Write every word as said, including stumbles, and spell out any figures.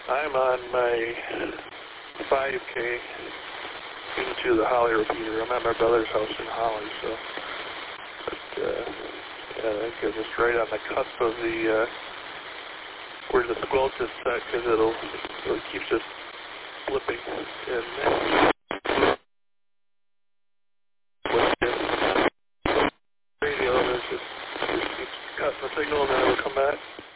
I'm on my five K into the Holly repeater. I'm at my brother's house in Holly, so but, uh, yeah, I think I'm just right on the cusp of the uh, where the squelch is set, because it'll it keeps just flipping and radio. It just, just keeps cutting the signal and then it'll come back.